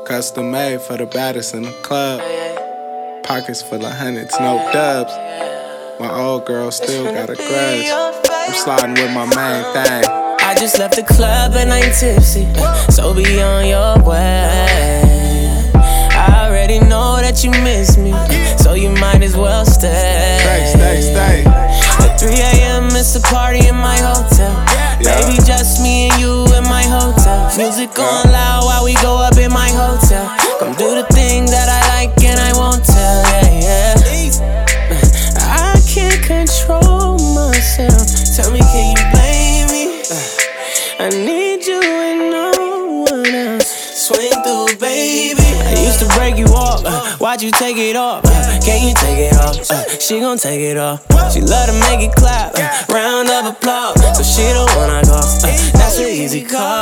Custom made for the baddest in the club. Pockets full of hundreds, no dubs. My old girl still got a grudge. I'm sliding with my main thing. I just left the club and I'm tipsy, so be on your way. I already know that you miss me, so you might as well stay. Stay. At 3 a.m. it's a party in my hotel. Baby, just me and you in my hotel. Music on loud while we go up in my hotel. Come do the thing that I like and I won't tell, yeah. I can't control myself. Tell me, can you blame me? I need you and no one else. Swing through, baby. I used to break you off. Why'd you take it off? Can you take it off? She gon' take it off. She love to make it clap. Round of applause. So she don't wanna go. That's an easy call.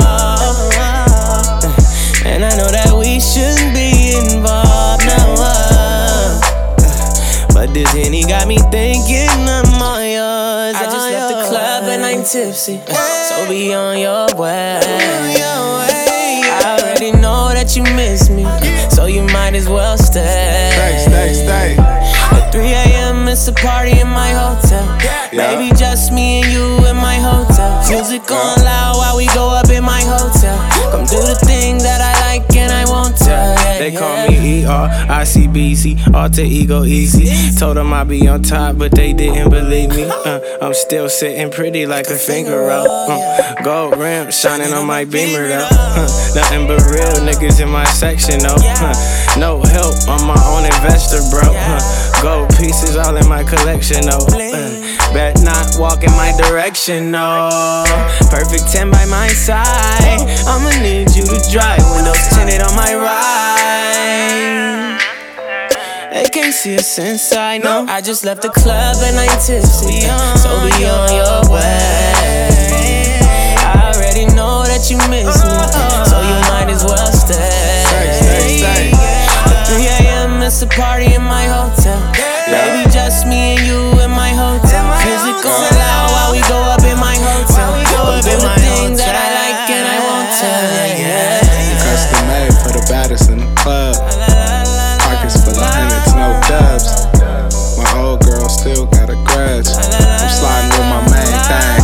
And I know that we shouldn't be involved now. But this Henny got me thinking I'm all yours. I just left the club and I'm tipsy, so be on your way. I already know that you miss me, so you might as well stay. Stay. At 3 a.m. it's a party in my hotel. Baby, just me and you in my hotel. Music on loud while we go up in my hotel. Come do the thing that I like and I won't tell. They call me ER-ICBC, alter ego easy. Told them I'd be on top, but they didn't believe me. I'm still sitting pretty like a finger roll. Gold rim shining on my Beamer though. Nothing but real niggas in my section though. No help, I'm my own investor, bro. Gold pieces all in my collection though. Bet not walk in my direction, no. Perfect 10 by my side. I'ma need you to drive, windows tinted on my ride. They can't see us inside, no. I just left the club and I'm tipsy, so be on your way. I already know that you miss me, so you might as well stay. At 3 a.m. it's a party in my hotel. Baby, just me and you in my hotel. Music on loud while we go up in my hotel. Come do the thing that I like and I won't tell, yeah. Custom made for the baddest in the club. Pockets full of hundreds, no dubs. My old girl still got a grudge. I'm sliding with my main thing.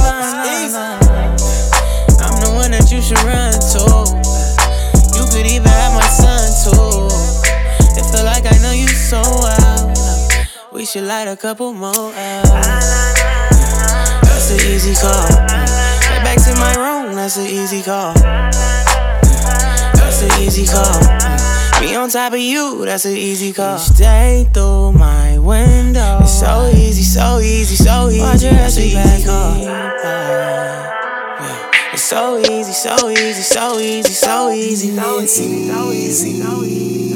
I'm the one that you should run to. You could even have my son too. It feel like I know you so well. We should light a couple more out. That's an easy call. Get back to my room, that's an easy call. That's an easy call. Be on top of you, that's an easy call. You stay through my window. It's so easy, so easy, so easy. That's an easy call. It's so easy, so easy, so easy, so easy, so easy, so easy, so easy.